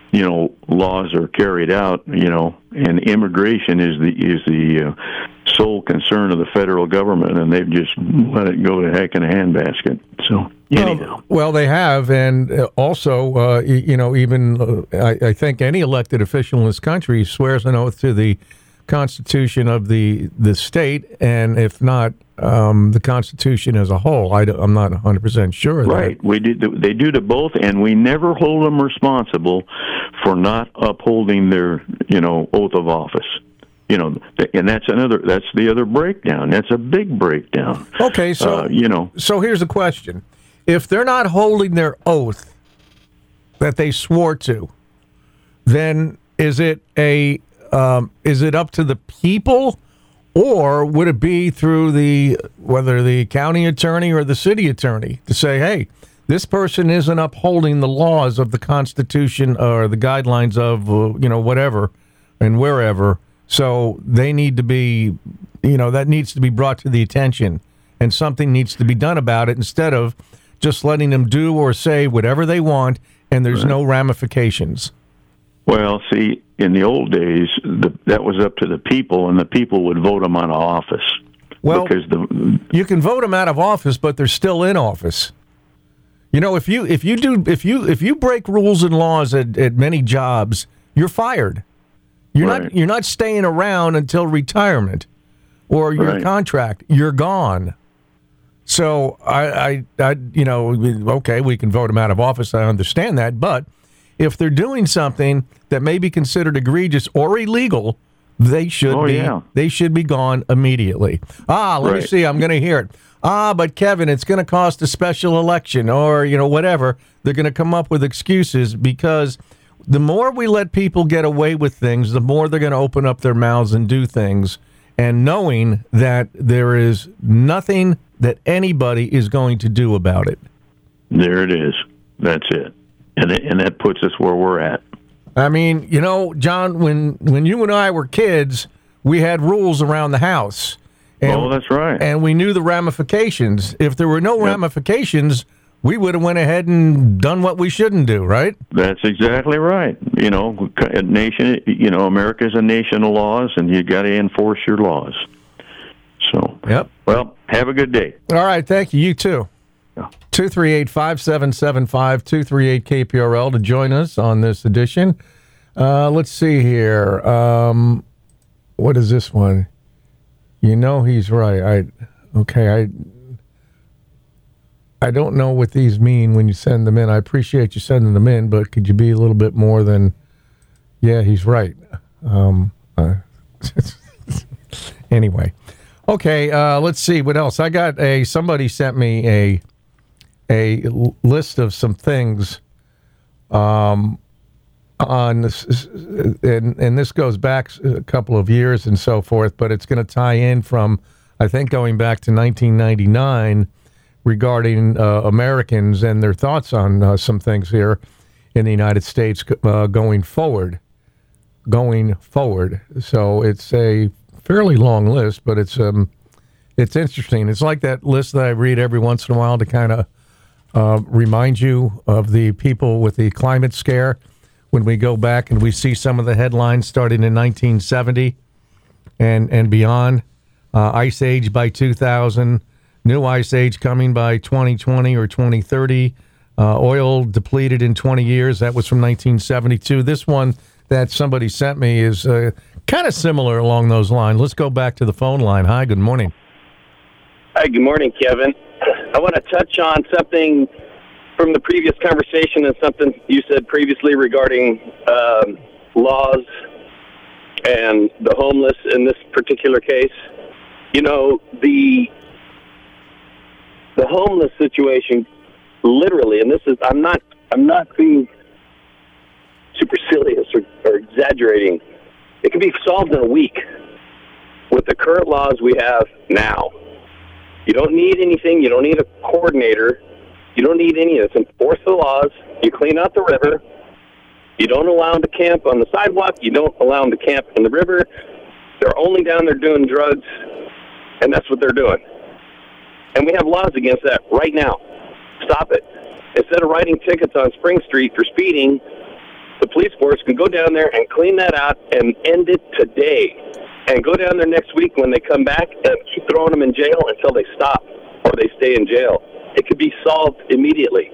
you know, laws are carried out, you know, and immigration is the is the uh, sole concern of the federal government, and they've just let it go to heck in a handbasket. So, anyhow. Well, well, they have, and uh, also, uh, y- you know, even uh, I, I think any elected official in this country swears an oath to the Constitution of the the state, and if not, um, the Constitution as a whole. I, am not one hundred percent sure of Right. that. We do, they do to both, and we never hold them responsible for not upholding their, you know, oath of office. You know, and that's another, that's the other breakdown. That's a big breakdown. Okay, so, uh, you know. So here's a question. If they're not holding their oath that they swore to, then is it a um, is it up to the people, or would it be through the whether the county attorney or the city attorney to say, hey, this person isn't upholding the laws of the Constitution or the guidelines of uh, you know whatever and wherever, so they need to be, you know, that needs to be brought to the attention, and something needs to be done about it instead of just letting them do or say whatever they want, and there's Right. no ramifications. Well, see, in the old days, the, that was up to the people, and the people would vote them out of office. Well, because the you can vote them out of office, but they're still in office. You know, if you if you do if you if you break rules and laws at, at many jobs, you're fired. You're Right. not you're not staying around until retirement or your Right. contract. You're gone. So I, I, I, you know, okay, we can vote them out of office. I understand that, but if they're doing something that may be considered egregious or illegal, they should Oh, be. yeah. They should be gone immediately. Ah, let me Right. see. I'm going to hear it. Ah, but Kevin, it's going to cost a special election, or you know, whatever. They're going to come up with excuses because the more we let people get away with things, the more they're going to open up their mouths and do things. And knowing that there is nothing that anybody is going to do about it. There it is. That's it. And it, and that puts us where we're at. I mean, you know, John, when when you and I were kids, we had rules around the house. And, Oh, that's right. And we knew the ramifications. If there were no Yep. ramifications, we would have went ahead and done what we shouldn't do, right? That's exactly right. You know, a nation. You know, America's a nation of laws, and you got to enforce your laws. So, yep. Well, have a good day. All right, thank you. You too. two three eight, five seven seven five, two three eight K P R L to join us on this edition. Uh, let's see here. Um, what is this one? You know he's right. I okay. I I don't know what these mean when you send them in. I appreciate you sending them in, but could you be a little bit more than? Yeah, he's right. Um, uh, anyway, okay. Uh, let's see what else. I got a somebody sent me a a l- list of some things. Um, on this, and and this goes back a couple of years and so forth, but it's going to tie in from, I think, going back to nineteen ninety-nine regarding uh, Americans and their thoughts on uh, some things here in the United States uh, going forward, going forward. So it's a fairly long list, but it's um it's interesting. It's like that list that I read every once in a while to kind of uh, remind you of the people with the climate scare. When we go back and we see some of the headlines starting in nineteen seventy and and beyond, uh, ice age by two thousand, new ice age coming by twenty twenty or twenty thirty, uh, oil depleted in twenty years. That was from nineteen seventy-two. This one that somebody sent me is uh, kind of similar along those lines. Let's go back to the phone line. Hi, good morning. Hi, good morning, Kevin. I want to touch on something from the previous conversation and something you said previously regarding um, laws and the homeless in this particular case. You know, the the homeless situation, literally, and this is, I'm not, I'm not being supercilious or, or exaggerating. It can be solved in a week with the current laws we have now. You don't need anything. You don't need a coordinator. You don't need any of this. Enforce the laws. You clean out the river. You don't allow them to camp on the sidewalk. You don't allow them to camp in the river. They're only down there doing drugs, and that's what they're doing. And we have laws against that right now. Stop it. Instead of writing tickets on Spring Street for speeding, the police force can go down there and clean that out and end it today. And go down there next week when they come back and keep throwing them in jail until they stop or they stay in jail. It could be solved immediately.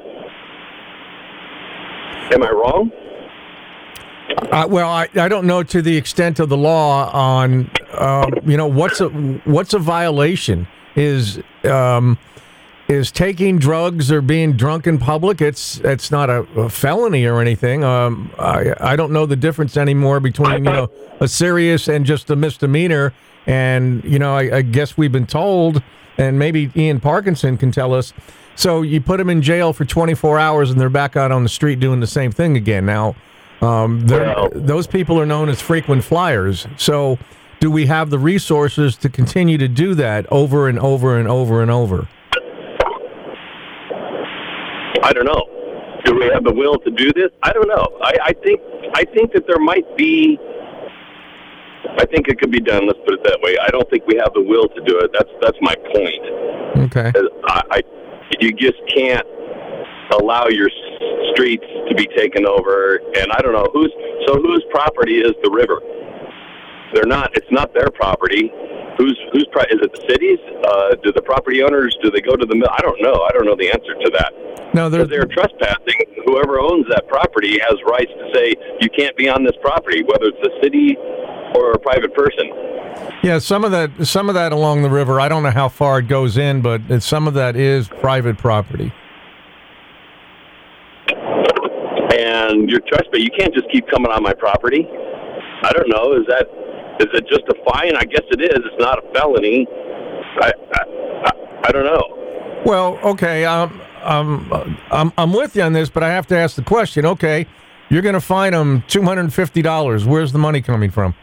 Am I wrong? Uh, well, I, I don't know to the extent of the law on, um, you know, what's a what's a violation? Is um, is taking drugs or being drunk in public? It's it's not a, a felony or anything. Um, I I don't know the difference anymore between, you know, a serious and just a misdemeanor. And, you know, I, I guess we've been told, and maybe Ian Parkinson can tell us. So you put them in jail for twenty-four hours and they're back out on the street doing the same thing again. Now, um, well, those people are known as frequent flyers. So do we have the resources to continue to do that over and over and over and over? I don't know. Do we have the will to do this? I don't know. I, I think I think that there might be. I think it could be done. Let's put it that way. I don't think we have the will to do it. That's that's my point. Okay. I, I you just can't allow your streets to be taken over, and I don't know whose. So whose property is the river? They're not. It's not their property. Who's who's pro- is it the cities? Uh, do the property owners? Do they go to the mill? I don't know. I don't know the answer to that. No, they're, they're trespassing. Whoever owns that property has rights to say you can't be on this property, whether it's the city or a private person. Yeah, some of that, some of that along the river. I don't know how far it goes in, but it, some of that is private property. And you're trespassing. You can't just keep coming on my property. I don't know. Is that is it just a fine? I guess it is. It's not a felony. I I, I, I don't know. Well, okay. Um, um, I'm I'm with you on this, but I have to ask the question. Okay, you're going to fine them two hundred and fifty dollars. Where's the money coming from?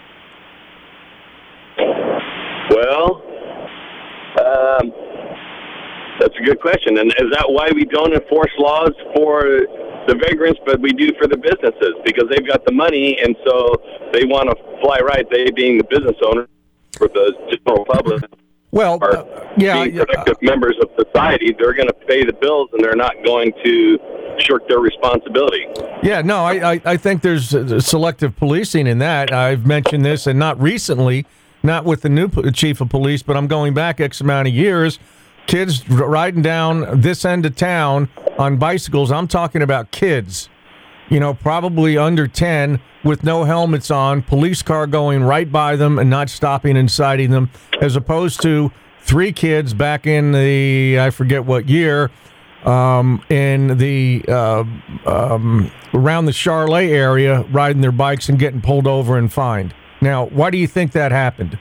Well, um, that's a good question. And is that why we don't enforce laws for the vagrants, but we do for the businesses? Because they've got the money, and so they want to fly right, they being the business owner, for the general public. Well, are uh, yeah, being productive uh, members of society. They're going to pay the bills, and they're not going to shirk their responsibility. Yeah, no, I, I, I think there's uh, selective policing in that. I've mentioned this, and not recently, not with the new p- chief of police, but I'm going back X amount of years. Kids r- riding down this end of town on bicycles. I'm talking about kids, you know, probably under ten with no helmets on, police car going right by them and not stopping and citing them, as opposed to three kids back in the, I forget what year, um, in the, uh, um, around the Charlotte area, riding their bikes and getting pulled over and fined. Now, why do you think that happened?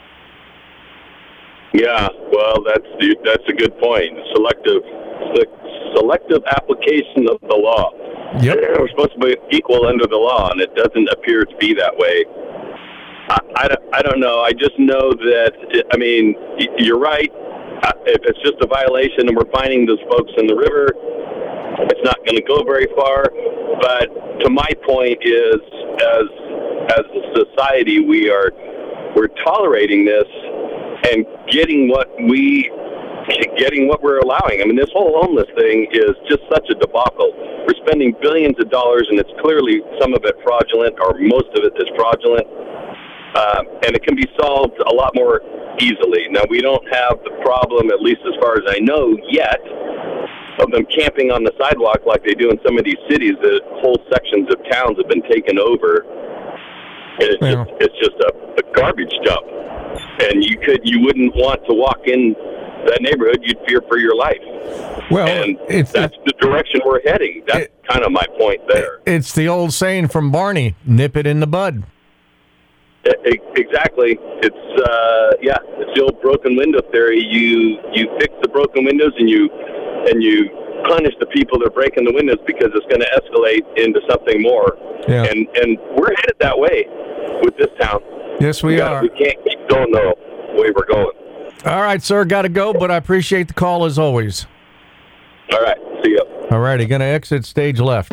Yeah, well, that's that's a good point. Selective, selective application of the law. Yep. We're supposed to be equal under the law, and it doesn't appear to be that way. I, I, don't, I don't know. I just know that, I mean, you're right. If it's just a violation and we're finding those folks in the river, it's not going to go very far. But to my point is, as as a society, we are we're tolerating this and getting what we getting what we're allowing. I mean, this whole homeless thing is just such a debacle. We're spending billions of dollars, and it's clearly some of it fraudulent, or most of it is fraudulent. Uh, and it can be solved a lot more easily. Now, we don't have the problem, at least as far as I know yet, of them camping on the sidewalk like they do in some of these cities. That whole sections of towns have been taken over. It's yeah. just, it's just a, a garbage dump, and you could you wouldn't want to walk in that neighborhood. You'd fear for your life. Well, and it's, that's the direction we're heading. That's it, kind of my point there. It's the old saying from Barney: "Nip it in the bud." It, exactly. It's uh, yeah. It's the old broken window theory. You you fix the broken windows, and you and you punish the people that are breaking the windows, because it's going to escalate into something more. Yeah. And and we're headed that way with this town. Yes, we, we are. Gotta, we can't keep going the way we're going. All right, sir. Got to go, but I appreciate the call as always. All right. See ya. All righty. Going to exit stage left.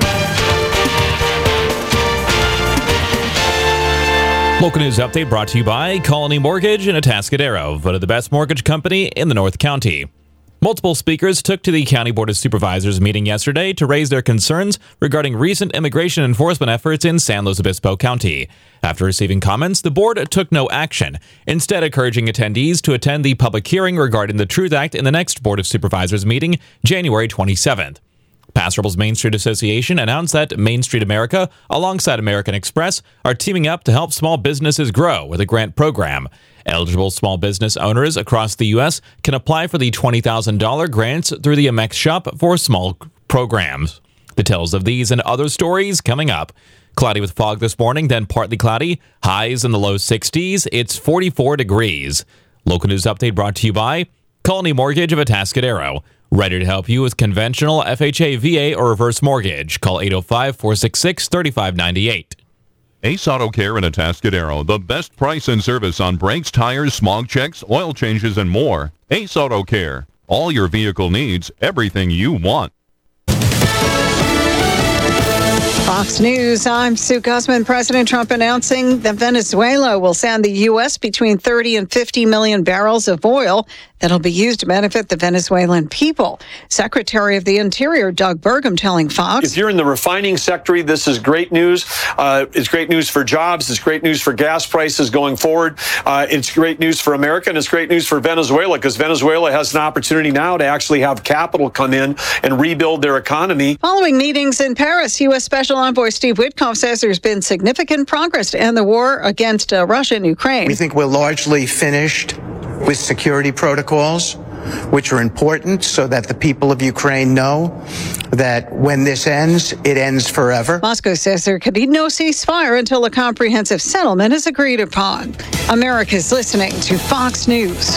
Local news update brought to you by Colony Mortgage in Atascadero, voted the best mortgage company in the North County. Multiple speakers took to the County Board of Supervisors meeting yesterday to raise their concerns regarding recent immigration enforcement efforts in San Luis Obispo County. After receiving comments, the board took no action, instead encouraging attendees to attend the public hearing regarding the Truth Act in the next Board of Supervisors meeting, January twenty-seventh. Paso Robles Main Street Association announced that Main Street America, alongside American Express, are teaming up to help small businesses grow with a grant program. Eligible small business owners across the U S can apply for the twenty thousand dollars grants through the Amex Shop for small programs. Details of these and other stories coming up. Cloudy with fog this morning, then partly cloudy. Highs in the low sixties. It's forty-four degrees. Local news update brought to you by Colony Mortgage of Atascadero. Ready to help you with conventional F H A, V A, or reverse mortgage. Call eight oh five, four six six, three five nine eight. Ace Auto Care in Atascadero, the best price and service on brakes, tires, smog checks, oil changes, and more. Ace Auto Care, all your vehicle needs, everything you want. Fox News, I'm Sue Guzman. President Trump announcing that Venezuela will send the U S between thirty and fifty million barrels of oil that'll be used to benefit the Venezuelan people. Secretary of the Interior Doug Burgum telling Fox. If you're in the refining sector, this is great news. Uh, it's great news for jobs. It's great news for gas prices going forward. Uh, it's great news for America, and it's great news for Venezuela, because Venezuela has an opportunity now to actually have capital come in and rebuild their economy. Following meetings in Paris, U S. Special Envoy Steve Witkoff says there's been significant progress to end the war against uh, Russia and Ukraine. We think we're largely finished with security protocols, which are important so that the people of Ukraine know that when this ends, it ends forever. Moscow says there could be no ceasefire until a comprehensive settlement is agreed upon. America's listening to Fox News.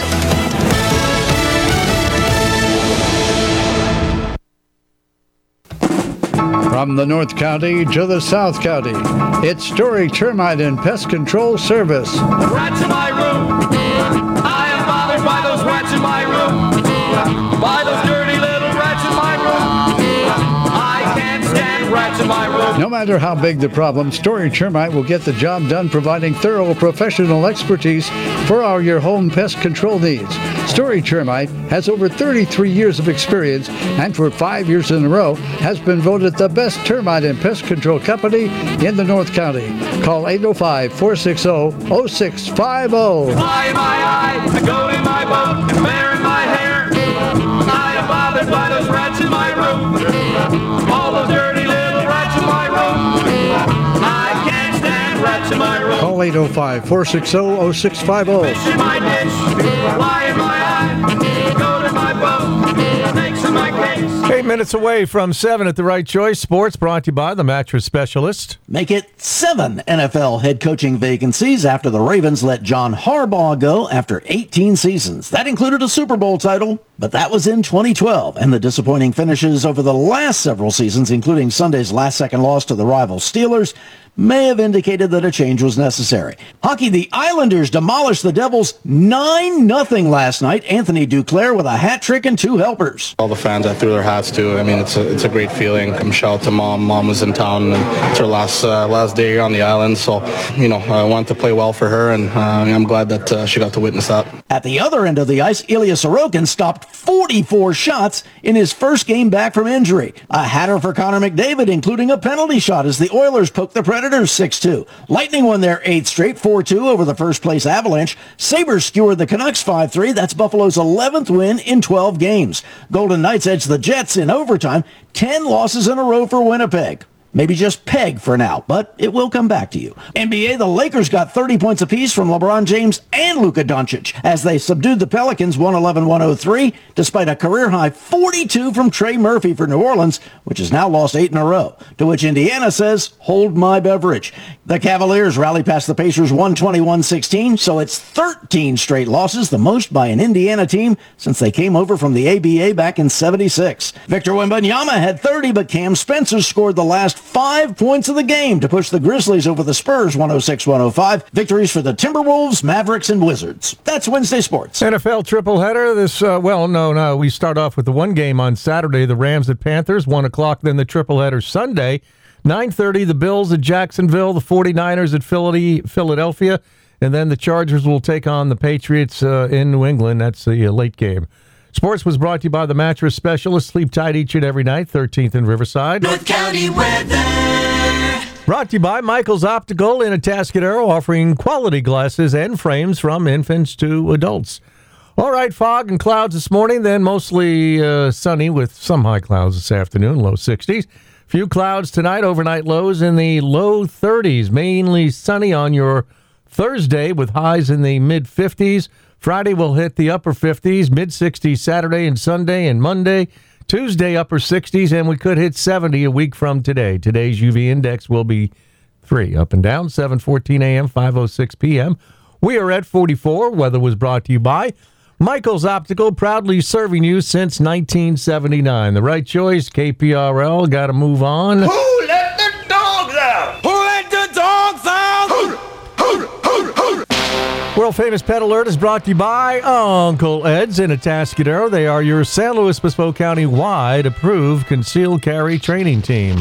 From the North County to the South County, it's Story Termite and Pest Control Service. Rats in my room. I am bothered by those rats in my room. By those dirty little rats in my room. I can't stand rats in my room. No matter how big the problem, Story Termite will get the job done, providing thorough professional expertise for all your home pest control needs. Story Termite has over thirty-three years of experience, and for five years in a row has been voted the best termite and pest control company in the North County. Call eight oh five, four six zero, zero six five zero. Fly in my eye, I go in my boat, and bear in my hair. I am bothered by those rats in my room. All those dirty little rats in my room. I can't stand rats in my room. Call eight oh five, four six zero, zero six five zero. Fish in my dish, fly in my eye, go to my boat, snakes in my case. Eight minutes away from seven at the Right Choice Sports, brought to you by the Mattress Specialist. Make it seven N F L head coaching vacancies after the Ravens let John Harbaugh go after eighteen seasons. That included a Super Bowl title, but that was in twenty twelve. And the disappointing finishes over the last several seasons, including Sunday's last-second loss to the rival Steelers, may have indicated that a change was necessary. Hockey, the Islanders demolished the Devils nine nothing last night. Anthony Duclair with a hat trick and two helpers. All the fans, I threw their hats to. I mean, it's a, it's a great feeling. I'm shout out to mom. Mom was in town, and it's her last uh, last day here on the island. So, you know, I wanted to play well for her, and uh, I'm glad that uh, she got to witness that. At the other end of the ice, Ilya Sorokin stopped forty-four shots in his first game back from injury. A hatter for Connor McDavid, including a penalty shot as the Oilers poked the Predators six two. Lightning won their eighth straight, four two over the first-place Avalanche. Sabres skewered the Canucks five three. That's Buffalo's eleventh win in twelve games. Golden Knights edged the Jets in overtime. ten losses in a row for Winnipeg. Maybe just peg for now, but it will come back to you. N B A, the Lakers got thirty points apiece from LeBron James and Luka Doncic as they subdued the Pelicans one eleven one oh three, despite a career-high forty-two from Trey Murphy for New Orleans, which has now lost eight in a row, to which Indiana says, hold my beverage. The Cavaliers rally past the Pacers one twenty-one sixteen, so it's thirteen straight losses, the most by an Indiana team since they came over from the A B A back in seventy-six. Victor Wembanyama had thirty, but Cam Spencer scored the last five points of the game to push the Grizzlies over the Spurs one oh six one oh five. Victories for the Timberwolves, Mavericks, and Wizards. That's Wednesday Sports. N F L triple header. This, uh, well, no, no. We start off with the one game on Saturday, the Rams at Panthers, one o'clock, then the triple header Sunday. nine thirty, the Bills at Jacksonville, the 49ers at Philadelphia, and then the Chargers will take on the Patriots uh, in New England. That's the uh, late game. Sports was brought to you by the Mattress Specialist. Sleep tight each and every night, thirteenth and Riverside. North County weather. Brought to you by Michael's Optical in Atascadero, offering quality glasses and frames from infants to adults. All right, fog and clouds this morning, then mostly uh, sunny with some high clouds this afternoon, low sixties. Few clouds tonight, overnight lows in the low thirties, mainly sunny on your Thursday with highs in the mid-fifties. Friday will hit the upper fifties, mid-sixties Saturday and Sunday and Monday. Tuesday, upper sixties, and we could hit seventy a week from today. Today's U V index will be three, up and down, seven fourteen a.m., five oh six p.m. We are at forty-four. Weather was brought to you by Michael's Optical, proudly serving you since nineteen seventy-nine. The right choice, K P R L. Got to move on. Who let the dogs out? Who let the dogs out? Who, who, who, who. World-famous Pet Alert is brought to you by Uncle Ed's in Atascadero. They are your San Luis Obispo County-wide approved concealed carry training team.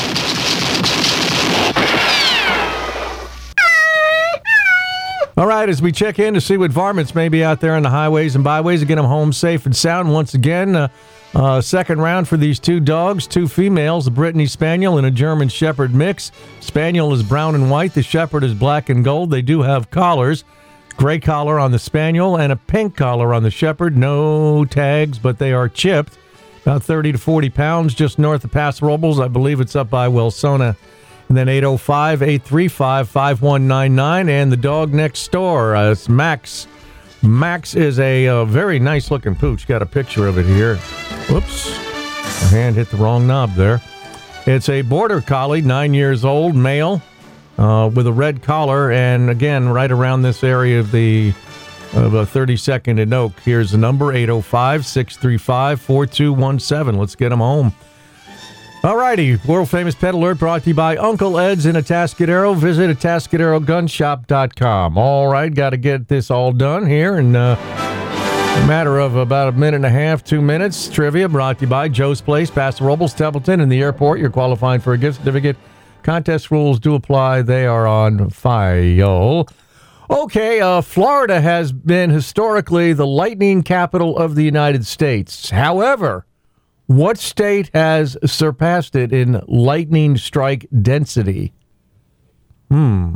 All right, as we check in to see what varmints may be out there on the highways and byways to get them home safe and sound. Once again, uh, uh, second round for these two dogs, two females, a Brittany Spaniel and a German Shepherd mix. Spaniel is brown and white. The Shepherd is black and gold. They do have collars. Gray collar on the Spaniel and a pink collar on the Shepherd. No tags, but they are chipped. About thirty to forty pounds, just north of Paso Robles. I believe it's up by Wilsona. And then eight oh five, eight three five, five one nine nine. And the dog next door, uh, it's Max. Max is a uh, very nice-looking pooch. Got a picture of it here. Whoops. My hand hit the wrong knob there. It's a Border Collie, nine years old, male. Uh, with a red collar, and again, right around this area of the of uh, thirty-second and Oak. Here's the number, eight oh five, six three five, four two one seven. Let's get them home. All righty, world-famous Pet Alert brought to you by Uncle Ed's in Atascadero. Visit Atascadero Gun Shop dot com. All right, got to get this all done here in uh, a matter of about a minute and a half, two minutes. Trivia brought to you by Joe's Place, Paso Robles, Templeton, and the airport. You're qualifying for a gift certificate. Contest rules do apply. They are on file. Okay, uh, Florida has been historically the lightning capital of the United States. However, what state has surpassed it in lightning strike density? Hmm.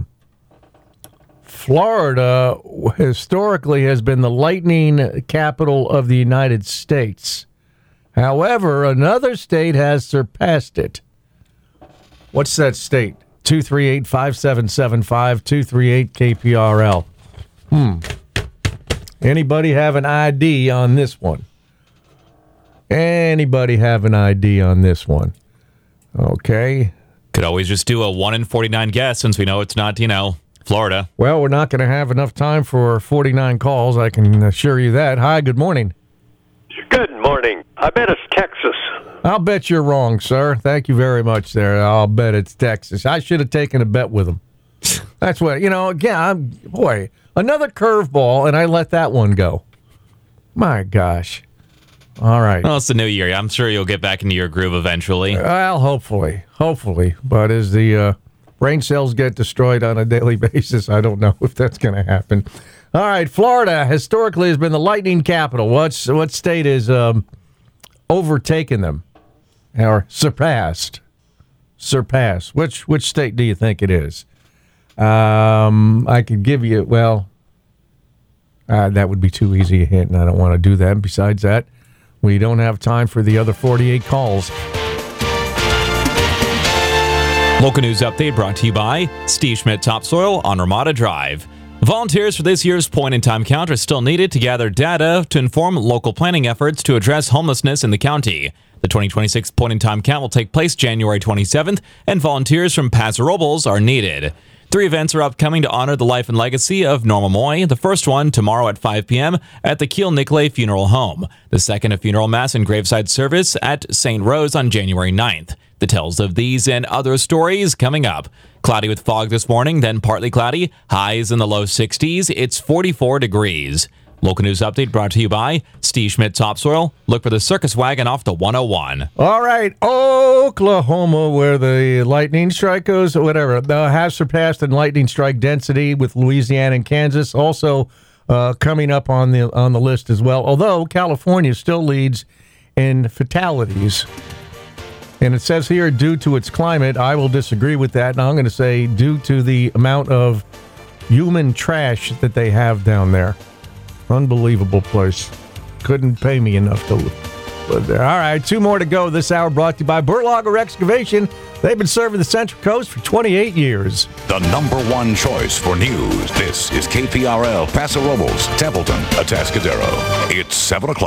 Florida historically has been the lightning capital of the United States. However, another state has surpassed it. What's that state? two three eight, five seven seven five, two three eight K P R L. Hmm. Anybody have an I D on this one? Anybody have an I D on this one? Okay. Could always just do a one in forty-nine guess since we know it's not, you know, Florida. Well, we're not going to have enough time for forty-nine calls, I can assure you that. Hi, good morning. Good morning. I bet it's Texas. I'll bet you're wrong, sir. Thank you very much there. I'll bet it's Texas. I should have taken a bet with him. That's what, you know, again, I'm, boy, another curveball, and I let that one go. My gosh. All right. Well, it's the new year. I'm sure you'll get back into your groove eventually. Well, hopefully. Hopefully. But as the uh, brain cells get destroyed on a daily basis, I don't know if that's going to happen. All right. Florida historically has been the lightning capital. What's, what state is um, overtaken them? Or surpassed. Surpassed. Which which state do you think it is? Um, I could give you, well, uh, that would be too easy a hint, and I don't want to do that. Besides that, we don't have time for the other forty-eight calls. Local news update brought to you by Steve Schmidt Topsoil on Ramada Drive. Volunteers for this year's point-in-time count are still needed to gather data to inform local planning efforts to address homelessness in the county. The twenty twenty-six point-in-time count will take place January twenty-seventh, and volunteers from Paso Robles are needed. Three events are upcoming to honor the life and legacy of Norma Moy. The first one tomorrow at five p.m. at the Keel Nicolay Funeral Home. The second, a funeral mass and graveside service at Saint Rose on January ninth. Details of these and other stories coming up. Cloudy with fog this morning, then partly cloudy. Highs in the low sixties. It's forty-four degrees. Local news update brought to you by Steve Schmidt Topsoil. Look for the circus wagon off the one oh one. All right, Oklahoma, where the lightning strike goes, whatever, uh, has surpassed in lightning strike density with Louisiana and Kansas. Also, uh, coming up on the on the list as well. Although California still leads in fatalities. And it says here, due to its climate, I will disagree with that. And I'm going to say due to the amount of human trash that they have down there. Unbelievable place. Couldn't pay me enough to live there. All right, two more to go this hour, brought to you by Berlager Excavation. They've been serving the Central Coast for twenty-eight years. The number one choice for news. This is K P R L, Paso Robles, Templeton, Atascadero. It's seven o'clock.